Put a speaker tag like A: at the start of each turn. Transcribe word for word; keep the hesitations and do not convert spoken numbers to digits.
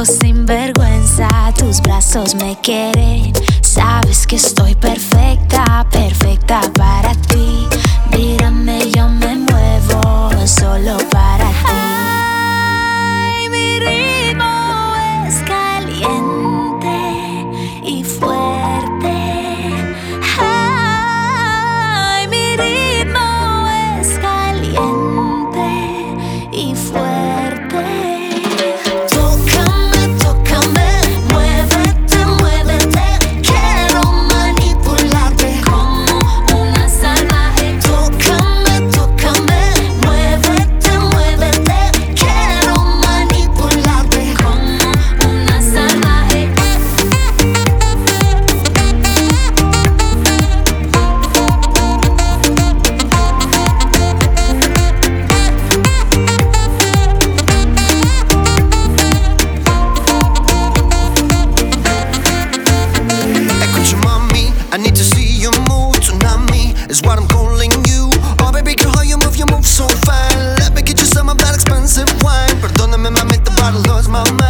A: cuerpo sin vergüenza, tus brazos me quieren. Sabes que estoy perfecta, perfecta para ti. Mírame, yo me muevo solo para ti. Ay, mi ritmo es caliente y fuerte. Ay, mi ritmo es caliente y fuerte. Tócame, tócame, muévete, muévete. Quiero manipularte como una salvaje. Tócame, tócame, muévete, muévete. Quiero manipularte como una salvaje.
B: Escucha, mami, I need to see you move. Tsunami is what I'm calling you. Oh, baby girl, how you move, you move so fine. Let me get you some of that expensive wine. Perdóname, mami, te paro, it's my